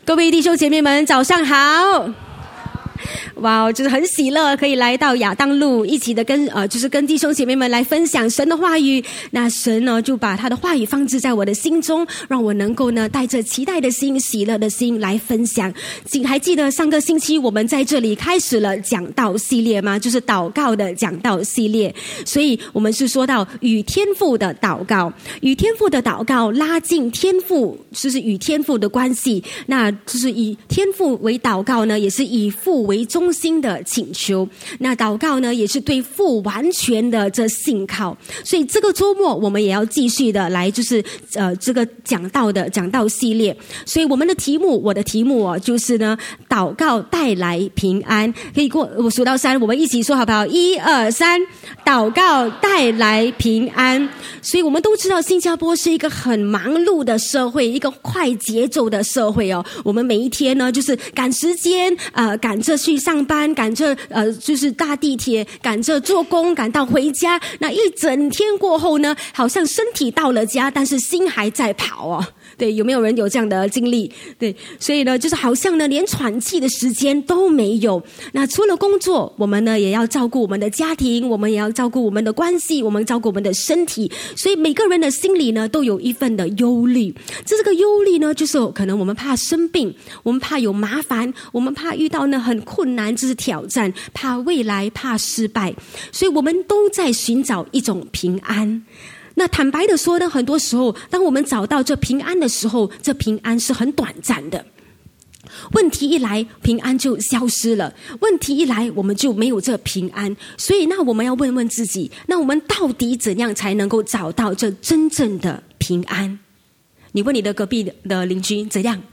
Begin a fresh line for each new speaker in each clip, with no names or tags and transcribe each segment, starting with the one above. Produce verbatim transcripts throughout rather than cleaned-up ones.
各位弟兄姐妹们，早上好！哇，就是很喜乐，可以来到亚当路，一起的跟呃，就是跟弟兄姐妹们来分享神的话语。那神呢，就把他的话语放置在我的心中，让我能够呢，带着期待的心、喜乐的心来分享。还记得上个星期我们在这里开始了讲道系列吗？就是祷告的讲道系列。所以我们是说到与天父的祷告，与天父的祷告拉近天父，就是与天父的关系。那就是以天父为祷告呢，也是以父为中心的请求。那祷告呢，也是对父完全的这信靠。所以这个周末我们也要继续的来，就是呃这个讲道的讲道系列。所以我们的题目，我的题目哦，就是呢，祷告带来平安。可以过我数到三，我们一起说好不好？一二三，祷告带来平安。所以我们都知道，新加坡是一个很忙碌的社会，一个快节奏的社会哦。我们每一天呢，就是赶时间，呃，赶着去上班，赶着呃，就是搭地铁，赶着做工，赶到回家。那一整天过后呢，好像身体到了家，但是心还在跑哦。对，有没有人有这样的经历？对，所以呢，就是好像呢，连喘气的时间都没有。那除了工作，我们呢也要照顾我们的家庭，我们也要照顾我们的关系，我们照顾我们的身体。所以每个人的心里呢，都有一份的忧虑。这个忧虑呢，就是可能我们怕生病，我们怕有麻烦，我们怕遇到呢很困难，这是挑战，怕未来，怕失败。所以我们都在寻找一种平安。那坦白的说呢，很多时候当我们找到这平安的时候，这平安是很短暂的。问题一来，平安就消失了，问题一来，我们就没有这平安。所以那我们要问问自己，那我们到底怎样才能够找到这真正的平安？你问你的隔壁的邻居怎样？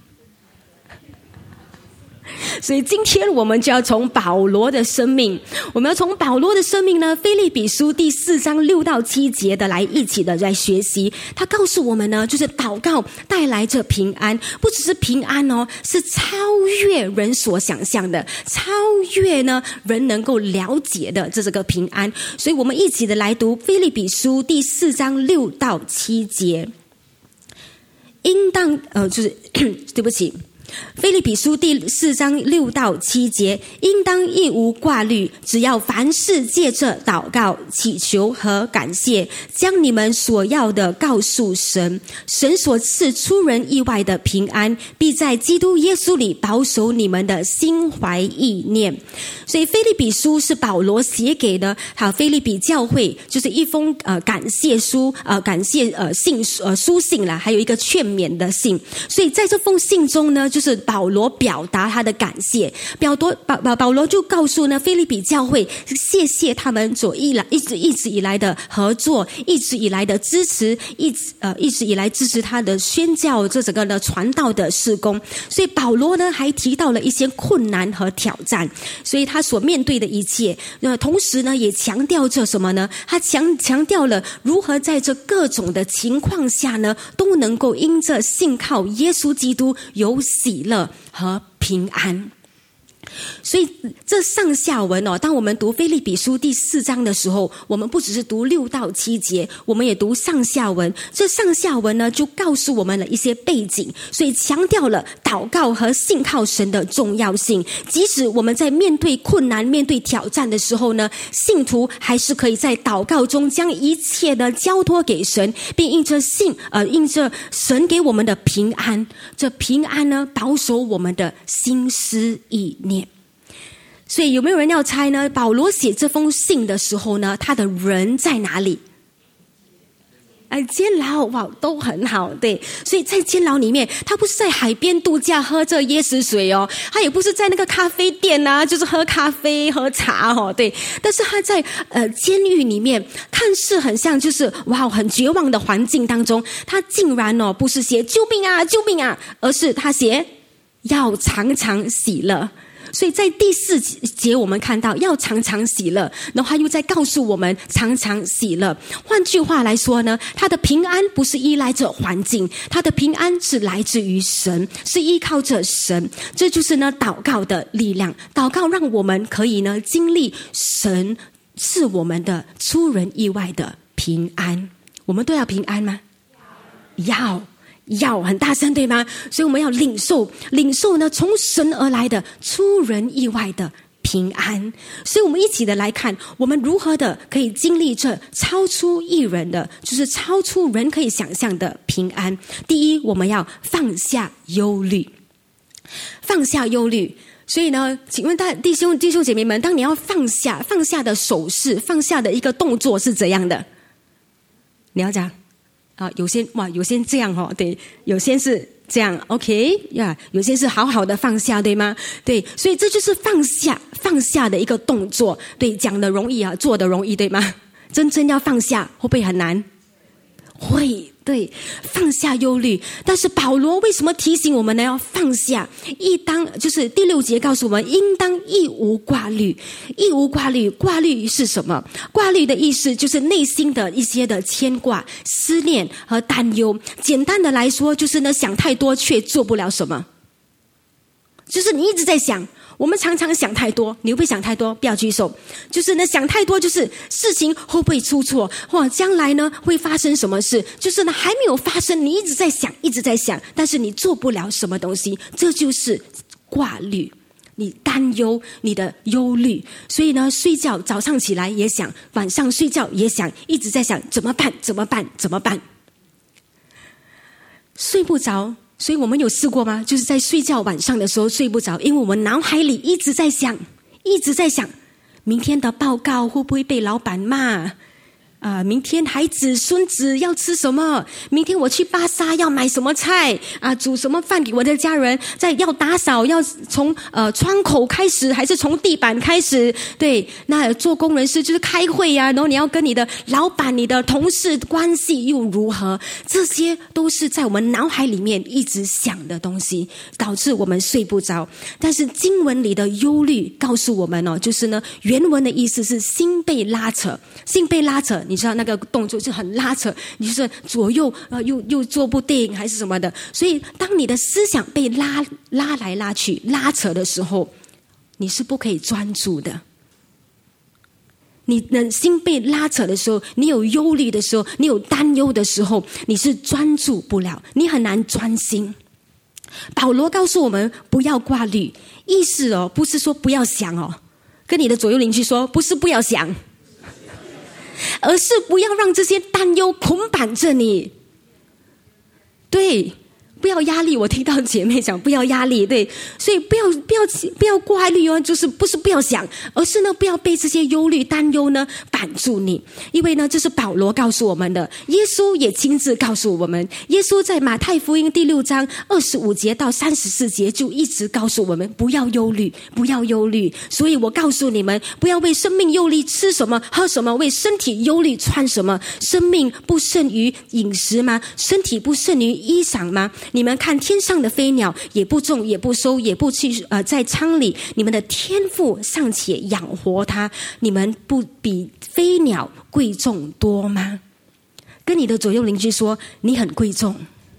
所以今天我们就要从保罗的生命，我们要从保罗的生命呢，腓立比书第四章六到七节的来一起的来学习。他告诉我们呢，就是祷告带来这平安，不只是平安哦，是超越人所想象的，超越呢人能够了解的这这个平安。所以我们一起的来读腓立比书第四章六到七节。应当呃，就是对不起。腓立比书第四章六到七节，应当一无挂虑，只要凡事借着祷告、祈求和感谢，将你们所要的告诉神。神所赐出人意外的平安，必在基督耶稣里保守你们的心怀意念。所以腓立比书是保罗写给的好腓立比教会，就是一封呃感谢书，呃感谢呃信呃书信啦，还有一个劝勉的信。所以在这封信中呢，就就是保罗表达他的感谢，保罗保保罗就告诉呢腓立比教会，谢谢他们所一来一直一直以来的合作，一直以来的支持，一直呃一直以来支持他的宣教这整个的传道的事工。所以保罗呢还提到了一些困难和挑战，所以他所面对的一切，那同时呢也强调着什么呢？他强强调了如何在这各种的情况下呢，都能够因着信靠耶稣基督有喜喜乐和平安。所以这上下文哦，当我们读腓立比书第四章的时候，我们不只是读六到七节，我们也读上下文。这上下文呢，就告诉我们了一些背景，所以强调了祷告和信靠神的重要性。即使我们在面对困难、面对挑战的时候呢，信徒还是可以在祷告中将一切的交托给神，并因着信，呃，因着神给我们的平安，这平安呢，保守我们的心思意念。所以有没有人要猜呢？保罗写这封信的时候呢，他的人在哪里？哎，监牢，哇，都很好，对。所以在监牢里面，他不是在海边度假喝着椰子水哦，他也不是在那个咖啡店啊，就是喝咖啡喝茶哦，对。但是他在呃监狱里面，看似很像就是哇很绝望的环境当中，他竟然哦不是写救命啊救命啊，而是他写要常常喜乐。所以在第四节我们看到要常常喜乐，然后他又在告诉我们常常喜乐。换句话来说呢，他的平安不是依赖着环境，他的平安是来自于神，是依靠着神。这就是呢祷告的力量，祷告让我们可以呢经历神是我们的出人意外的平安。我们都要平安吗？要要很大声，对吗？所以我们要领受，领受呢从神而来的出人意外的平安。所以我们一起的来看，我们如何的可以经历这超出一人的，就是超出人可以想象的平安。第一，我们要放下忧虑，放下忧虑。所以呢，请问大弟兄弟兄姐妹们，当你要放下，放下的手势，放下的一个动作是怎样的？你要讲啊，有些哇，有些这样哦，对，有些是这样 ，OK 呀、yeah, ，有些是好好的放下，对吗？对，所以这就是放下放下的一个动作。对，讲的容易啊，做的容易，对吗？真正要放下，会不会很难？会，对，放下忧虑。但是保罗为什么提醒我们呢？要放下，应当就是第六节告诉我们，应当一无挂虑。一无挂虑，挂虑是什么？挂虑的意思就是内心的一些的牵挂、思念和担忧。简单的来说，就是呢想太多却做不了什么，就是你一直在想。我们常常想太多，你会不会想太多？不要举手。就是呢，想太多，就是事情会不会出错，或将来呢会发生什么事？就是呢还没有发生，你一直在想，一直在想，但是你做不了什么东西，这就是挂虑。你担忧，你的忧虑，所以呢，睡觉早上起来也想，晚上睡觉也想，一直在想怎么办？怎么办？怎么办？睡不着。所以我们有试过吗？就是在睡觉晚上的时候睡不着，因为我们脑海里一直在想，一直在想，明天的报告会不会被老板骂？啊、呃，明天孩子孙子要吃什么？明天我去巴沙要买什么菜？啊、呃，煮什么饭给我的家人？在要打扫，要从呃窗口开始，还是从地板开始？对，那做工人事就是开会呀、啊，然后你要跟你的老板、你的同事关系又如何？这些都是在我们脑海里面一直想的东西，导致我们睡不着。但是经文里的忧虑告诉我们哦，就是呢，原文的意思是心被拉扯，心被拉扯。你知道那个动作是很拉扯，你就是左右呃又又做不定还是什么的，所以当你的思想被拉拉来拉去拉扯的时候，你是不可以专注的。你的心被拉扯的时候，你有忧虑的时候，你有担忧的时候，你是专注不了，你很难专心。保罗告诉我们不要挂虑，意思哦不是说不要想哦，跟你的左右邻居说，不是不要想，而是不要让这些担忧捆绑着你。对，不要压力。我听到姐妹讲不要压力，对，所以不要不要不要挂虑哦，就是不是不要想，而是呢不要被这些忧虑担忧呢绑住你。因为呢这是保罗告诉我们的，耶稣也亲自告诉我们。耶稣在马太福音第六章二十五节到三十四节就一直告诉我们不要忧虑，不要忧虑。所以我告诉你们，不要为生命忧虑吃什么喝什么，为身体忧虑穿什么。生命不胜于饮食吗？身体不胜于衣裳吗？你们看天上的飞鸟，也不种也不收也不去呃在仓里，你们的天父尚且养活它，你们不比飞鸟贵重多吗？跟你的左右邻居说，你很贵重，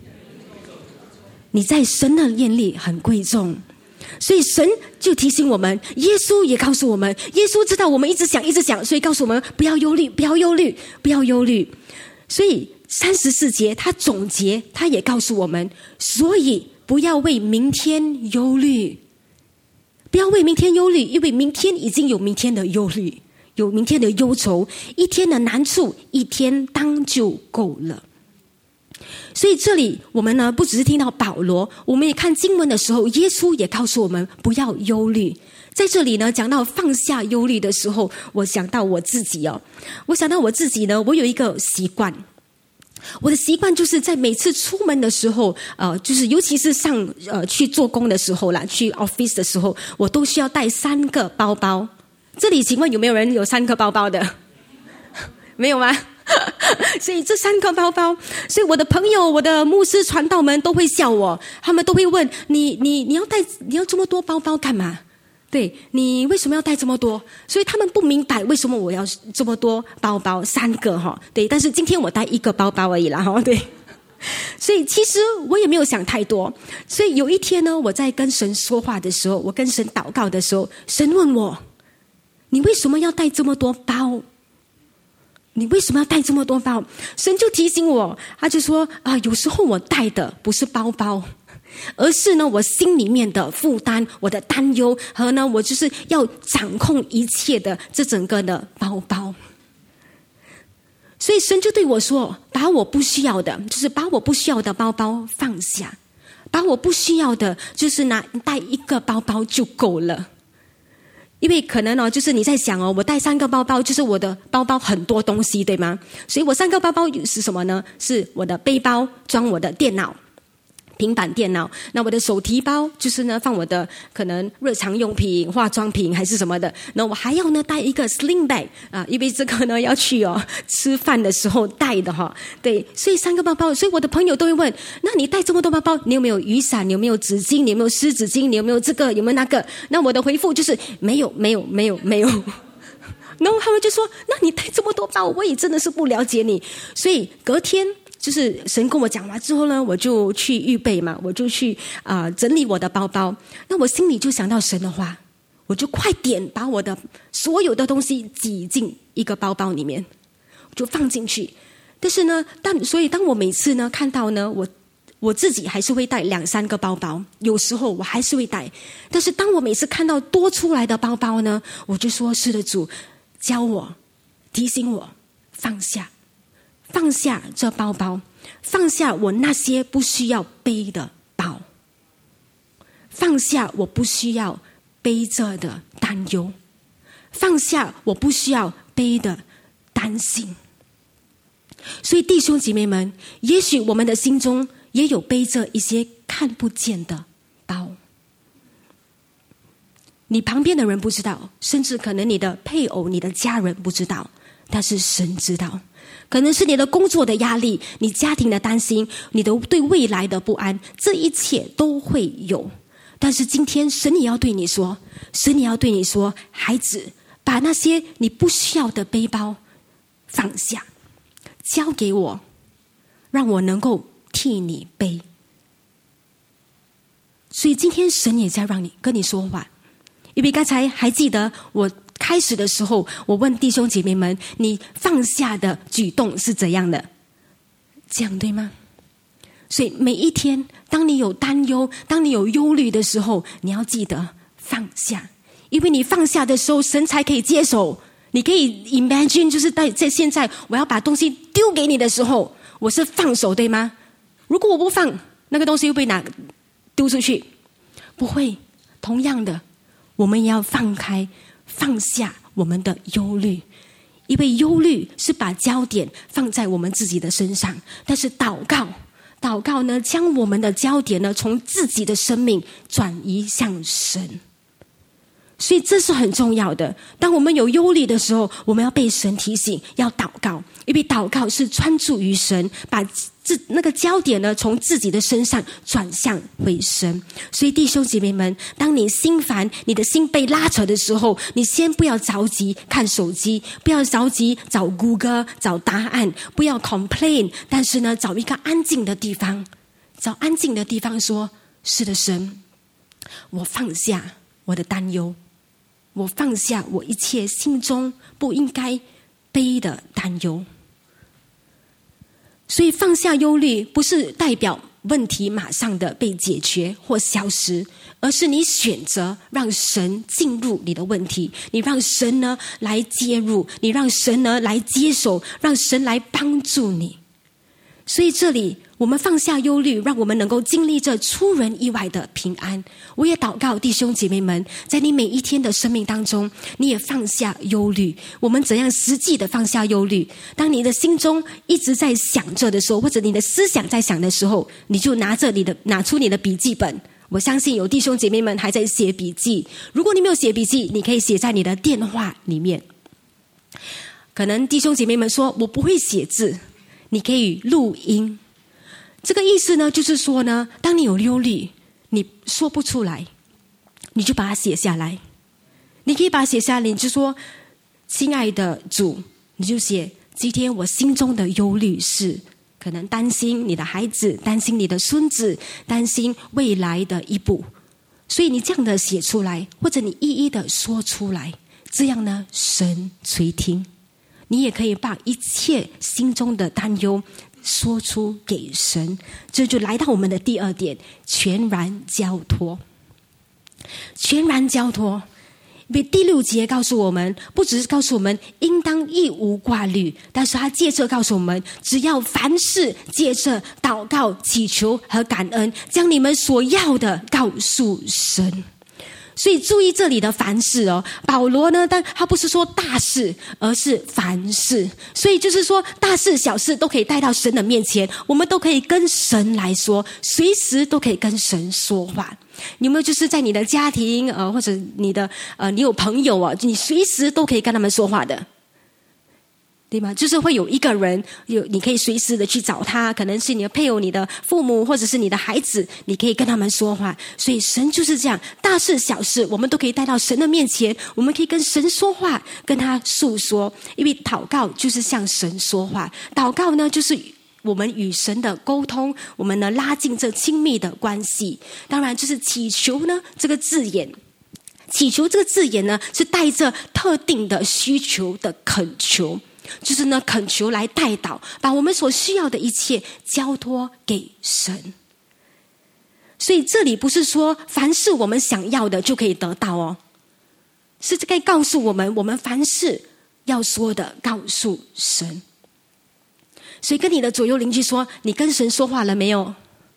你在神的眼里很贵重。所以神就提醒我们，耶稣也告诉我们，耶稣知道我们一直想一直想，所以告诉我们不要忧虑，不要忧虑，不要忧虑。所以三十四节他总结，他也告诉我们，所以不要为明天忧虑，不要为明天忧虑，因为明天已经有明天的忧虑，有明天的忧愁，一天的难处一天当就够了。所以这里我们呢不只是听到保罗，我们也看经文的时候，耶稣也告诉我们不要忧虑。在这里呢讲到放下忧虑的时候，我想到我自己哦，我想到我自己呢，我有一个习惯，我的习惯就是在每次出门的时候，呃，就是尤其是上呃去做工的时候啦，去 office 的时候，我都需要带三个包包。这里请问有没有人有三个包包的？没有吗？所以这三个包包，所以我的朋友、我的牧师、传道们都会笑我，他们都会问你：你你要带你要这么多包包干嘛？对，你为什么要带这么多？所以他们不明白为什么我要这么多包包，三个哈。对，但是今天我带一个包包而已啦哈。对，所以其实我也没有想太多。所以有一天呢，我在跟神说话的时候，我跟神祷告的时候，神问我：你为什么要带这么多包？ 你为什么要带这么多包？神就提醒我，他就说啊，有时候我带的不是包包，而是呢我心里面的负担，我的担忧和呢我就是要掌控一切的这整个的包包。所以神就对我说，把我不需要的，就是把我不需要的包包放下，把我不需要的就是拿带一个包包就够了。因为可能哦，就是你在想哦，我带三个包包，就是我的包包很多东西，对吗？所以我三个包包是什么呢？是我的背包装我的电脑、平板电脑，那我的手提包就是呢放我的可能日常用品、化妆品还是什么的。那我还要呢带一个 sling bag 啊，因为这个呢要去哦吃饭的时候带的哈、哦。对，所以三个包包，所以我的朋友都会问：那你带这么多包包，你有没有雨伞？你有没有纸巾？你有没有湿纸巾？你有没有这个？有没有那个？那我的回复就是没有，没有，没有，没有。然后他们就说：那你带这么多包，我也真的是不了解你。所以隔天。就是神跟我讲完之后呢，我就去预备嘛，我就去啊、呃、整理我的包包。那我心里就想到神的话，我就快点把我的所有的东西挤进一个包包里面，我就放进去。但是呢，但所以当我每次呢看到呢，我我自己还是会带两三个包包，有时候我还是会带。但是当我每次看到多出来的包包呢，我就说：是的，主，教我，提醒我放下。放下这包包，放下我那些不需要背的包，放下我不需要背着的担忧，放下我不需要背的担心。所以弟兄姐妹们，也许我们的心中也有背着一些看不见的包，你旁边的人不知道，甚至可能你的配偶、你的家人不知道，但是神知道。可能是你的工作的压力，你家庭的担心，你的对未来的不安，这一切都会有。但是今天神也要对你说，神也要对你说，孩子，把那些你不需要的背包放下，交给我，让我能够替你背。所以今天神也在让你跟你说话，因为刚才还记得我开始的时候，我问弟兄姐妹们，你放下的举动是怎样的？这样对吗？所以每一天，当你有担忧，当你有忧虑的时候，你要记得放下，因为你放下的时候，神才可以接手。你可以 imagine， 就是在在现在我要把东西丢给你的时候，我是放手，对吗？如果我不放，那个东西会被哪丢出去？不会。同样的，我们也要放开。放下我们的忧虑，因为忧虑是把焦点放在我们自己的身上，但是祷告祷告呢，将我们的焦点呢从自己的生命转移向神。所以这是很重要的。当我们有忧虑的时候，我们要被神提醒要祷告，因为祷告是专注于神，把这那个焦点呢从自己的身上转向回神。所以弟兄姐妹们，当你心烦，你的心被拉扯的时候，你先不要着急看手机，不要着急找 Google 找答案，不要 complain， 但是呢找一个安静的地方，找安静的地方说，是的神，我放下我的担忧，我放下我一切心中不应该背的担忧。所以放下忧虑不是代表问题马上的被解决或消失，而是你选择让神进入你的问题，你让神呢来介入，你让神呢来接手，让神来帮助你。所以这里我们放下忧虑，让我们能够经历这出人意外的平安。我也祷告弟兄姐妹们，在你每一天的生命当中，你也放下忧虑。我们怎样实际的放下忧虑？当你的心中一直在想着的时候，或者你的思想在想的时候，你就拿着你的拿出你的笔记本。我相信有弟兄姐妹们还在写笔记，如果你没有写笔记，你可以写在你的电话里面。可能弟兄姐妹们说，我不会写字，你可以录音。这个意思呢，就是说呢，当你有忧虑，你说不出来，你就把它写下来。你可以把它写下来，你就说，亲爱的主，你就写，今天我心中的忧虑是可能担心你的孩子，担心你的孙子，担心未来的一步。所以你这样的写出来，或者你一一的说出来，这样呢，神垂听。 你也可以把一切心中的担忧说出给神。这就来到我们的第二点，全然交托。全然交托，因为第六节告诉我们，不只是告诉我们应当一无挂虑，但是他接着告诉我们，只要凡事借着祷告、祈求和感恩，将你们所要的告诉神。所以注意这里的凡事哦，保罗呢，但他不是说大事，而是凡事。所以就是说，大事小事都可以带到神的面前，我们都可以跟神来说，随时都可以跟神说话。你有没有就是在你的家庭呃，或者你的呃，你有朋友啊，你随时都可以跟他们说话的，对吗？就是会有一个人，有你可以随时的去找他，可能是你的配偶、你的父母，或者是你的孩子，你可以跟他们说话。所以神就是这样，大事小事我们都可以带到神的面前，我们可以跟神说话，跟他诉说。因为祷告就是向神说话，祷告呢就是我们与神的沟通，我们呢拉近这亲密的关系。当然就是祈求呢这个字眼，祈求这个字眼呢是带着特定的需求的恳求，就是呢恳求来代祷，把我们所需要的一切交托给神。所以这里不是说凡是我们想要的就可以得到哦，是该告诉我们，我们凡事要说的告诉神。所以跟你的左右邻居说，你跟神说话了没有？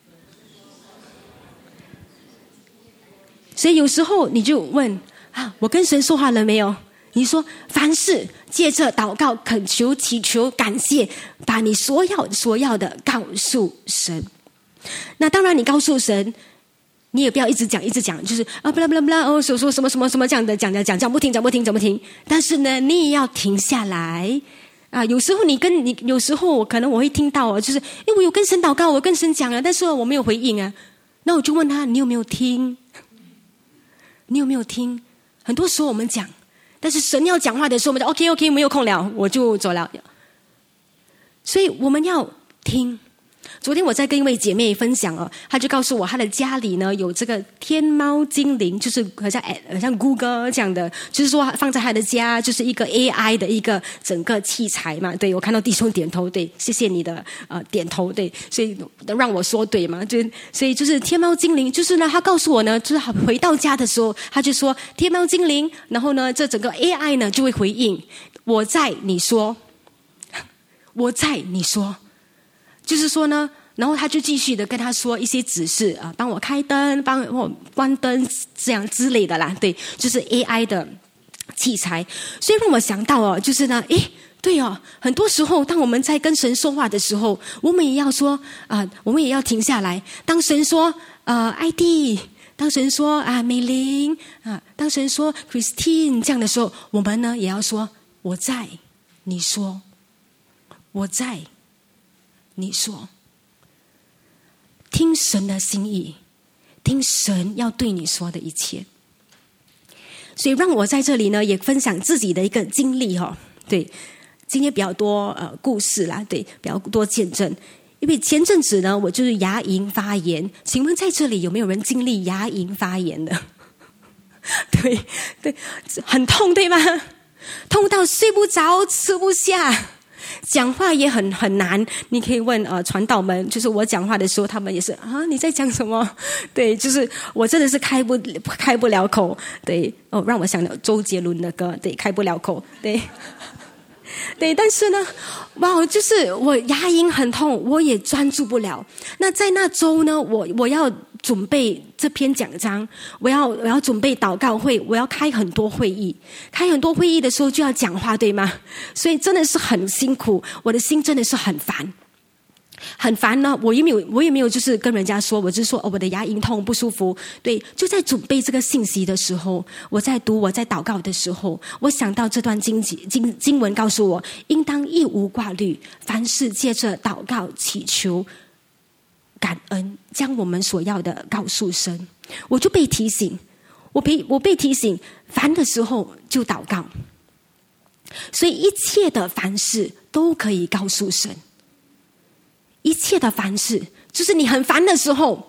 所以有时候你就问啊，我跟神说话了没有？你说凡事借着祷告、恳求、祈求、感谢，把你所要所要的告诉神。那当然你告诉神，你也不要一直讲一直讲，就是啊不啦不啦不啦哦，说说什么什么什么这样的讲讲讲讲不停讲不停讲不停。但是呢，你也要停下来啊。有时候你跟你有时候可能我会听到哦，就是因为我有跟神祷告，我跟神讲了，但是我没有回应啊。那我就问他，你有没有听？你有没有听？很多时候我们讲，但是神要讲话的时候，我们就 OK OK 没有空了，我就走了。所以我们要听。昨天我在跟一位姐妹分享哦，她就告诉我，她的家里呢有这个天猫精灵，就是好像好像 Google 这样的，就是说放在她的家，就是一个 A I 的一个整个器材嘛。对，我看到弟兄点头，对，谢谢你的呃点头，对，所以让我说对嘛，就所以就是天猫精灵，就是呢，她告诉我呢，就是回到家的时候，她就说天猫精灵，然后呢，这整个 A I 呢就会回应我在，你说，我在，你说。就是说呢，然后他就继续的跟他说一些指示啊，帮我开灯，帮我关灯，这样之类的啦。对，就是 A I 的器材。所以让我想到哦，就是呢，诶，对哦，很多时候当我们在跟神说话的时候，我们也要说啊、呃，我们也要停下来。当神说呃艾迪，当神说啊美玲啊，当神说 Christine 这样的时候，我们呢也要说我在，你说我在。你说，听神的心意，听神要对你说的一切。所以让我在这里呢，也分享自己的一个经历哈、哦。对，今天比较多呃故事啦，对，比较多见证。因为前阵子呢，我就是牙龈发炎，请问在这里有没有人经历牙龈发炎的？对对，很痛对吗？痛到睡不着，吃不下。讲话也很很难，你可以问呃传道们，就是我讲话的时候，他们也是啊你在讲什么？对，就是我真的是开不开不了口。对哦，让我想到周杰伦的歌，对，开不了口，对。对，但是呢，哇，就是我牙龈很痛，我也专注不了。那在那周呢，我我要准备这篇讲章，我要我要准备祷告会，我要开很多会议，开很多会议的时候就要讲话，对吗？所以真的是很辛苦，我的心真的是很烦。很烦呢，我也没有，我也没有就是跟人家说，我就是说哦，我的牙龈痛不舒服。对，就在准备这个信息的时候，我在读，我在祷告的时候，我想到这段经经经文告诉我，应当一无挂虑，凡事借着祷告祈求感恩，将我们所要的告诉神。我就被提醒，我被我被提醒，烦的时候就祷告，所以一切的凡事都可以告诉神。一切的凡事，就是你很烦的时候，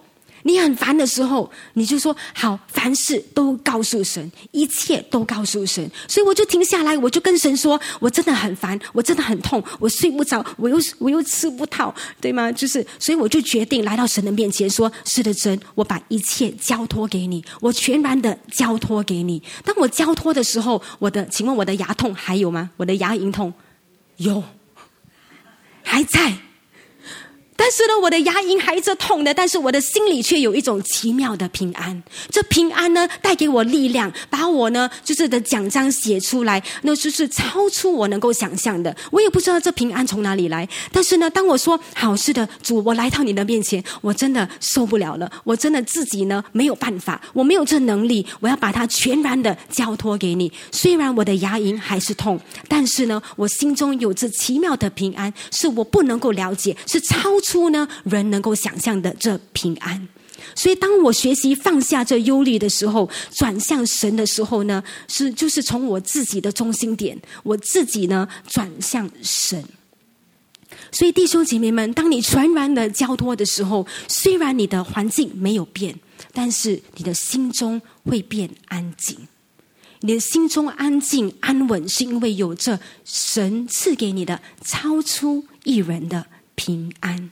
你很烦的时候，你就说好，凡事都告诉神，一切都告诉神。所以我就停下来，我就跟神说，我真的很烦，我真的很痛，我睡不着，我又我又吃不到，对吗？就是所以我就决定来到神的面前说，是的神，我把一切交托给你，我全然的交托给你。当我交托的时候，我的请问我的牙痛还有吗？我的牙龈痛有，还在。但是呢，我的牙龈还是痛的，但是我的心里却有一种奇妙的平安。这平安呢，带给我力量，把我呢就是的奖章写出来，那就是超出我能够想象的。我也不知道这平安从哪里来，但是呢，当我说好是的，主，我来到你的面前，我真的受不了了，我真的自己呢没有办法，我没有这能力，我要把它全然的交托给你。虽然我的牙龈还是痛，但是呢，我心中有这奇妙的平安，是我不能够了解，是超出呢人能够想象的这平安。所以当我学习放下这忧虑的时候，转向神的时候呢，是就是从我自己的中心点，我自己呢转向神。所以弟兄姐妹们，当你全然的交托的时候，虽然你的环境没有变，但是你的心中会变安静。你的心中安静安稳，是因为有着神赐给你的超出一人的平安。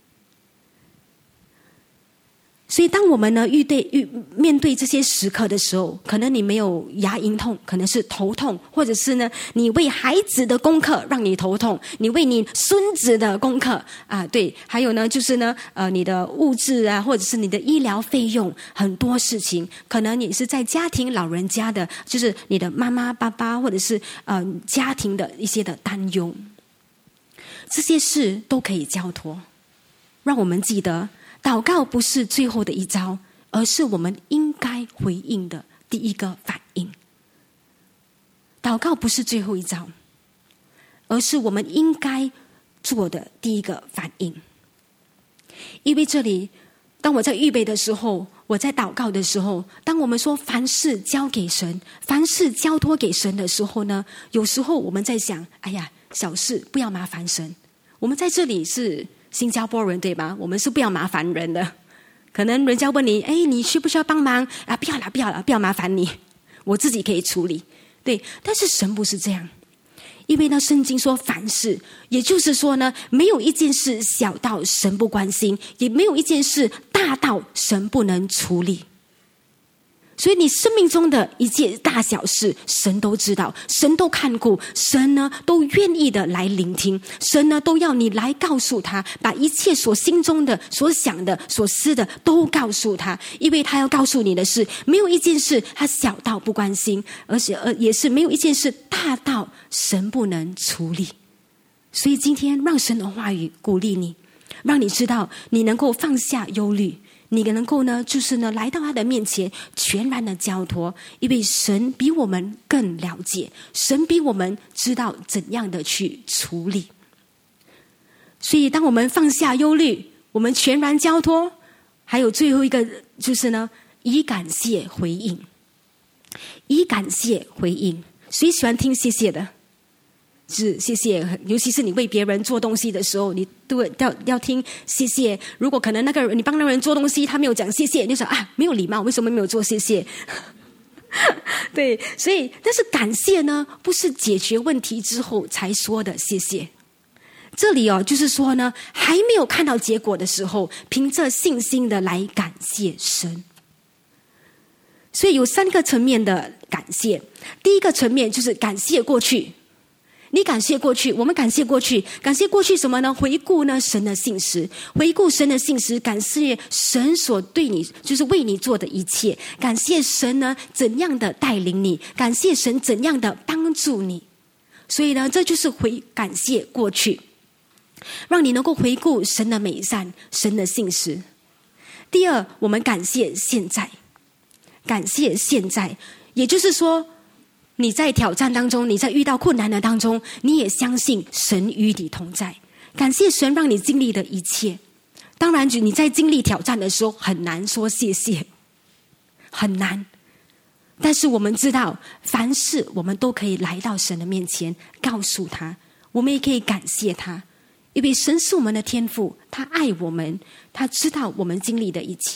所以当我们呢遇对遇面对这些时刻的时候，可能你没有牙龈痛，可能是头痛，或者是呢你为孩子的功课让你头痛，你为你孙子的功课啊，对，还有呢就是呢呃你的物质啊，或者是你的医疗费用，很多事情，可能你是在家庭老人家的，就是你的妈妈爸爸，或者是呃家庭的一些的担忧，这些事都可以交托。让我们记得，祷告不是最后的一招，而是我们应该回应的第一个反应。祷告不是最后一招，而是我们应该做的第一个反应。因为这里，当我在预备的时候，我在祷告的时候，当我们说凡事交给神，凡事交托给神的时候呢，有时候我们在想，哎呀，小事不要麻烦神。我们在这里是新加坡人对吧？我们是不要麻烦人的。可能人家问你，哎，你需不需要帮忙啊？不要啦，不要啦，不要麻烦你，我自己可以处理。对，但是神不是这样，因为呢，圣经说凡事，也就是说呢，没有一件事小到神不关心，也没有一件事大到神不能处理。所以你生命中的一切大小事，神都知道，神都看顾，神呢都愿意的来聆听，神呢都要你来告诉他，把一切所心中的、所想的、所思的都告诉他，因为他要告诉你的是，没有一件事他小到不关心，而且呃也是没有一件事大到神不能处理。所以今天让神的话语鼓励你，让你知道你能够放下忧虑，你能够呢，就是呢，来到他的面前，全然的交托，因为神比我们更了解，神比我们知道怎样的去处理。所以，当我们放下忧虑，我们全然交托，还有最后一个就是呢，以感谢回应，以感谢回应。谁喜欢听谢谢的？是谢谢，尤其是你为别人做东西的时候，你都要要听谢谢。如果可能那个人你帮那个人做东西，他没有讲谢谢，你就想啊，没有礼貌，为什么没有做谢谢？对，所以但是感谢呢，不是解决问题之后才说的谢谢。这里哦，就是说呢，还没有看到结果的时候，凭着信心的来感谢神。所以有三个层面的感谢。第一个层面就是感谢过去。你感谢过去，我们感谢过去，感谢过去什么呢？回顾呢神的信实，回顾神的信实，感谢神所对你，就是为你做的一切，感谢神呢怎样的带领你，感谢神怎样的帮助你。所以呢，这就是回感谢过去，让你能够回顾神的美善，神的信实。第二，我们感谢现在，感谢现在，也就是说，你在挑战当中，你在遇到困难的当中，你也相信神与你同在，感谢神让你经历的一切。当然你在经历挑战的时候很难说谢谢，很难，但是我们知道凡事我们都可以来到神的面前告诉他，我们也可以感谢他，因为神是我们的天父，他爱我们，他知道我们经历的一切，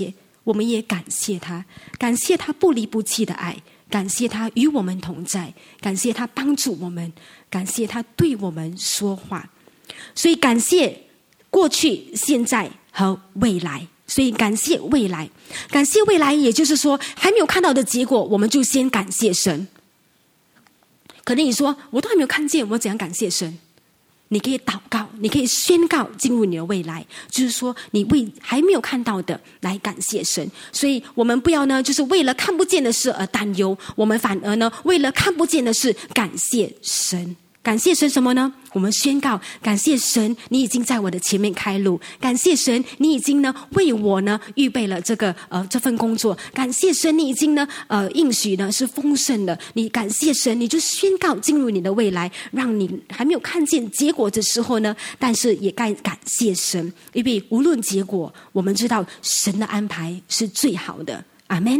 我们也感谢他，感谢他不离不弃的爱，感谢他与我们同在，感谢他帮助我们，感谢他对我们说话。所以感谢过去、现在和未来，所以感谢未来，感谢未来，也就是说还没有看到的结果，我们就先感谢神。可能你说我都还没有看见，我怎样感谢神？你可以祷告，你可以宣告进入你的未来，就是说你为还没有看到的来感谢神。所以我们不要呢就是为了看不见的事而担忧，我们反而呢为了看不见的事感谢神。感谢神什么呢？我们宣告，感谢神你已经在我的前面开路，感谢神你已经呢为我呢预备了这个呃这份工作，感谢神你已经呢呃应许呢是丰盛的。你感谢神，你就宣告进入你的未来，让你还没有看见结果的时候呢，但是也该感谢神，因为无论结果，我们知道神的安排是最好的。阿们。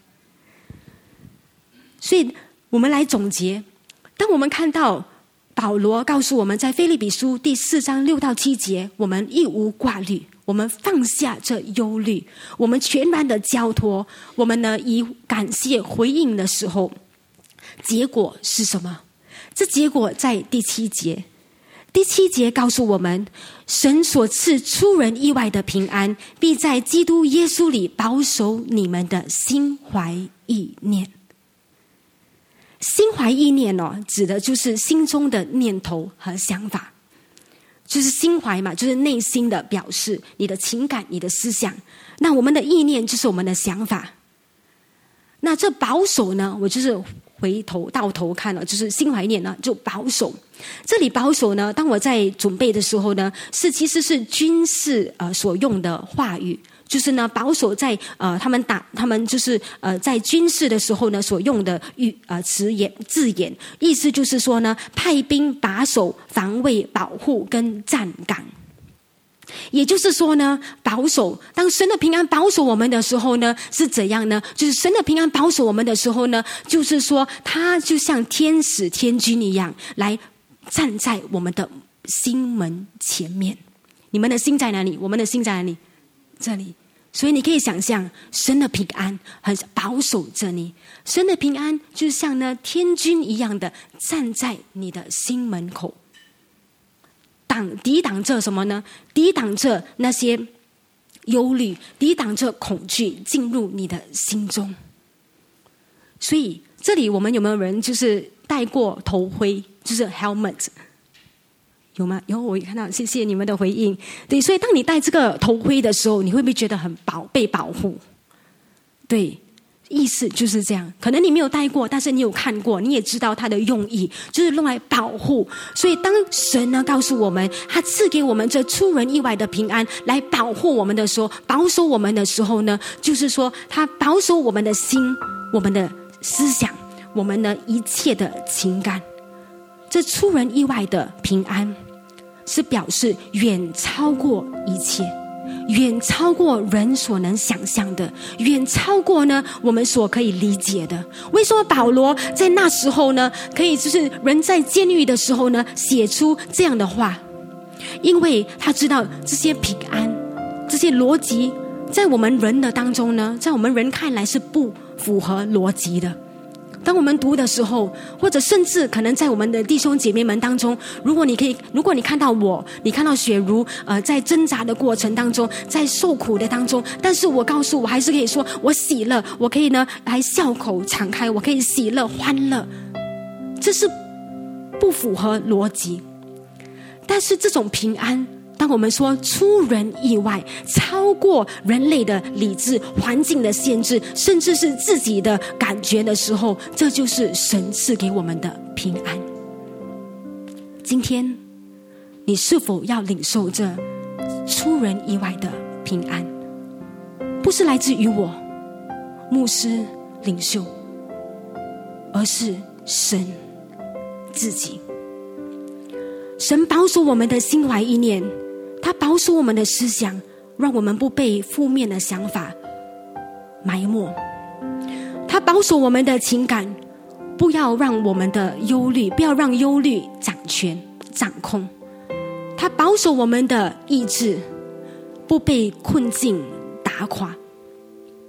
所以我们来总结，当我们看到保罗告诉我们在腓立比书第四章六到七节，我们一无挂虑，我们放下这忧虑，我们全然的交托，我们呢以感谢回应的时候，结果是什么？这结果在第七节。第七节告诉我们，神所赐出人意外的平安，必在基督耶稣里保守你们的心怀意念。心怀意念哦，指的就是心中的念头和想法，就是心怀嘛，就是内心的表示，你的情感、你的思想。那我们的意念就是我们的想法。那这保守呢，我就是回头到头看了，就是心怀念呢，就保守。这里保守呢，当我在准备的时候呢，是其实是军事呃所用的话语。就是呢，保守在呃，他们打他们就是呃，在军事的时候呢，所用的语呃词言字眼，意思就是说呢，派兵把守、防卫、保护跟站岗。也就是说呢，保守，当神的平安保守我们的时候呢，是怎样呢？就是神的平安保守我们的时候呢，就是说他就像天使天军一样，来站在我们的心门前面。你们的心在哪里？我们的心在哪里？这里。所以你可以想象，神的平安很保守着你，神的平安就像呢天军一样的站在你的心门口，挡抵挡着什么呢？抵挡着那些忧虑，抵挡着恐惧进入你的心中。所以这里我们有没有人就是戴过头盔，就是 helmet？有吗？有，我也看到，谢谢你们的回应。对，所以当你戴这个头盔的时候，你会不会觉得很保被保护？对，意思就是这样。可能你没有戴过，但是你有看过，你也知道它的用意，就是用来保护。所以当神呢告诉我们，他赐给我们这出人意外的平安，来保护我们的时候，保守我们的时候呢，就是说他保守我们的心、我们的思想、我们的一切的情感。这出人意外的平安是表示远超过一切，远超过人所能想象的，远超过呢我们所可以理解的。为什么保罗在那时候呢可以就是人在监狱的时候呢写出这样的话？因为他知道这些平安、这些逻辑在我们人的当中呢，在我们人看来是不符合逻辑的。当我们读的时候，或者甚至可能在我们的弟兄姐妹们当中，如果你可以，如果你看到我，你看到雪茹，呃，在挣扎的过程当中，在受苦的当中，但是我告诉我还是可以说，我喜乐，我可以呢，还笑口常开，我可以喜乐欢乐，这是不符合逻辑。但是这种平安，当我们说出人意外，超过人类的理智、环境的限制，甚至是自己的感觉的时候，这就是神赐给我们的平安。今天你是否要领受这出人意外的平安？不是来自于我牧师领袖，而是神自己。神保守我们的心怀意念，他保守我们的思想，让我们不被负面的想法埋没。他保守我们的情感，不要让我们的忧虑，不要让忧虑掌权掌控。他保守我们的意志，不被困境打垮。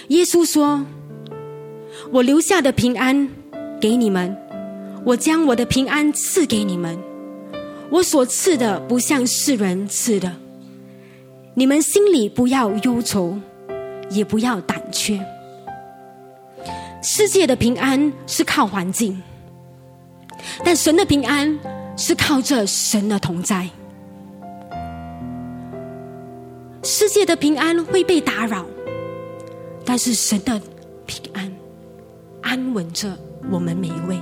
耶稣说，我留下的平安给你们，我将我的平安赐给你们，我所赐的不像世人赐的，你们心里不要忧愁，也不要胆怯。世界的平安是靠环境，但神的平安是靠着神的同在。世界的平安会被打扰，但是神的平安安稳着我们每一位，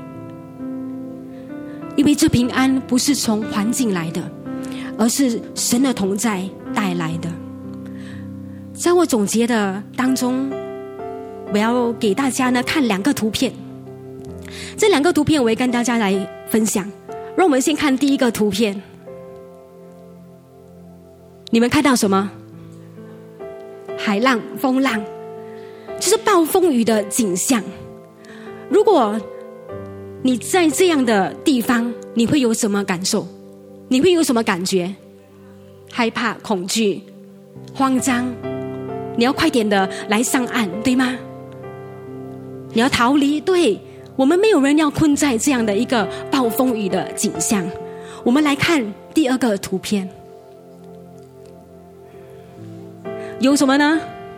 因为这平安不是从环境来的，而是神的同在带来的。在我总结的当中，我要给大家呢看两个图片，这两个图片我会跟大家来分享。让我们先看第一个图片，你们看到什么？海浪、风浪，就是暴风雨的景象。如果你在这样的地方，你会有什么感受？你会有什么感觉？害怕、恐惧、慌张，你要快点的来上岸，对吗？你要逃离，对，我们没有人要困在这样的一个暴风雨的景象。我们来看第二个图片，有什么呢？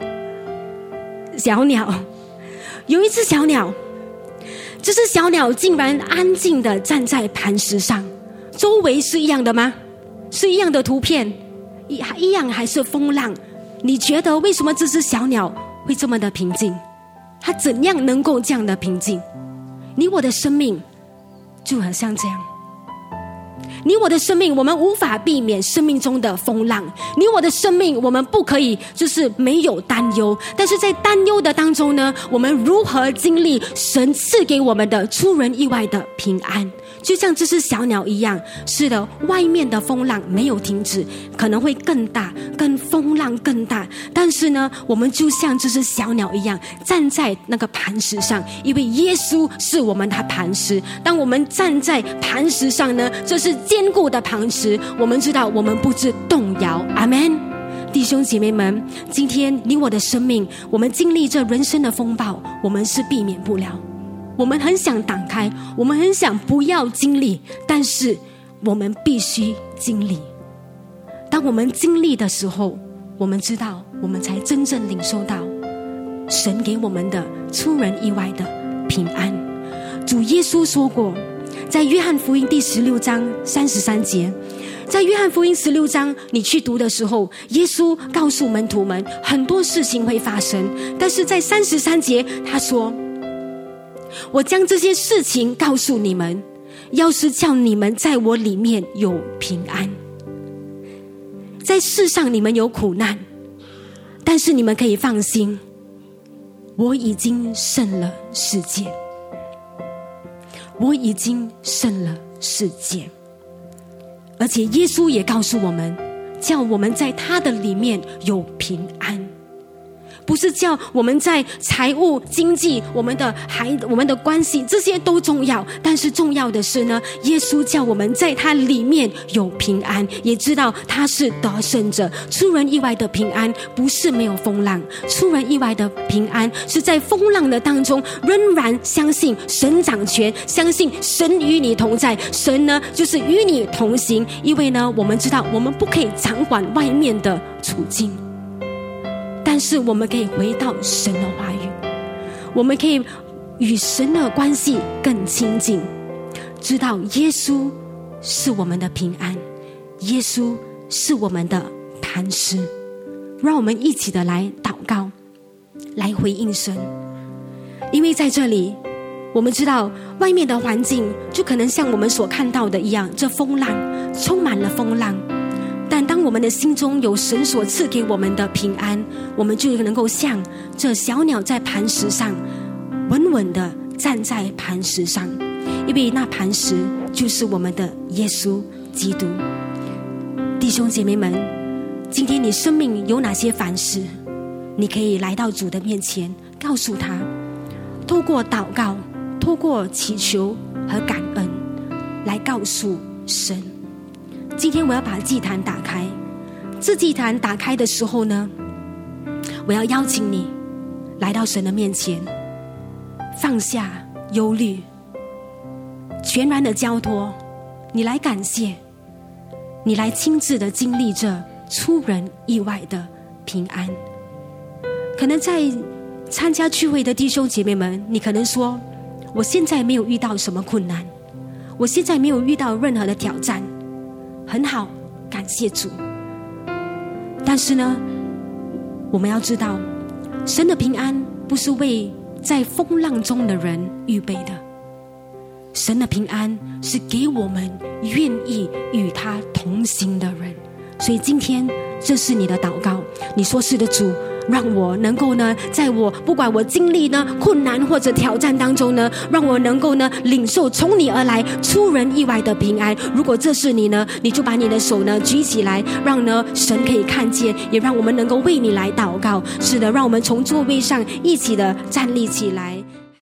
小鸟，有一只小鸟，这只小鸟竟然安静的站在磐石上，周围是一样的吗？是一样的图片，一一样还是风浪？你觉得为什么这只小鸟会这么的平静？它怎样能够这样的平静？你我的生命就很像这样，你我的生命我们无法避免生命中的风浪，你我的生命我们不可以就是没有担忧，但是在担忧的当中呢，我们如何经历神赐给我们的出人意外的平安？就像这只小鸟一样，是的，外面的风浪没有停止，可能会更大，跟风浪更大，但是呢，我们就像这只小鸟一样站在那个磐石上，因为耶稣是我们的磐石。当我们站在磐石上呢，这是坚固的磐石，我们知道我们不致动摇。阿们。弟兄姐妹们，今天你我的生命，我们经历这人生的风暴，我们是避免不了，我们很想挡开，我们很想不要经历，但是我们必须经历。当我们经历的时候，我们知道我们才真正领受到神给我们的出人意外的平安。主耶稣说过，在约翰福音第十六章三十三节，在约翰福音十六章你去读的时候，耶稣告诉门徒们很多事情会发生，但是在三十三节他说，我将这些事情告诉你们，要是叫你们在我里面有平安。在世上你们有苦难，但是你们可以放心，我已经胜了世界，我已经胜了世界。而且耶稣也告诉我们，叫我们在他的里面有平安，不是叫我们在财务、经济、我们的孩、我们的关系，这些都重要，但是重要的是呢，耶稣叫我们在他里面有平安，也知道他是得胜者。出人意外的平安不是没有风浪，出人意外的平安是在风浪的当中仍然相信神掌权，相信神与你同在，神呢就是与你同行。因为呢，我们知道我们不可以掌管外面的处境，但是我们可以回到神的话语，我们可以与神的关系更亲近，知道耶稣是我们的平安，耶稣是我们的磐石。让我们一起的来祷告，来回应神。因为在这里我们知道外面的环境就可能像我们所看到的一样，这风浪充满了风浪，但当我们的心中有神所赐给我们的平安，我们就能够像这小鸟在磐石上稳稳地站在磐石上，因为那磐石就是我们的耶稣基督。弟兄姐妹们，今天你生命有哪些烦事，你可以来到主的面前，告诉他，透过祷告，透过祈求和感恩来告诉神。今天我要把祭坛打开，这祭坛打开的时候呢，我要邀请你来到神的面前，放下忧虑，全然的交托，你来感谢，你来亲自的经历这出人意外的平安。可能在参加聚会的弟兄姐妹们，你可能说，我现在没有遇到什么困难，我现在没有遇到任何的挑战，很好，感谢主。但是呢，我们要知道，神的平安不是为在风浪中的人预备的，神的平安是给我们愿意与他同行的人。所以今天这是你的祷告，你说是的，主，让我能够呢，在我不管我经历呢困难或者挑战当中呢，让我能够呢领受从你而来出人意外的平安。如果这是你呢，你就把你的手呢举起来，让呢神可以看见，也让我们能够为你来祷告。是的，让我们从座位上一起的站立起来。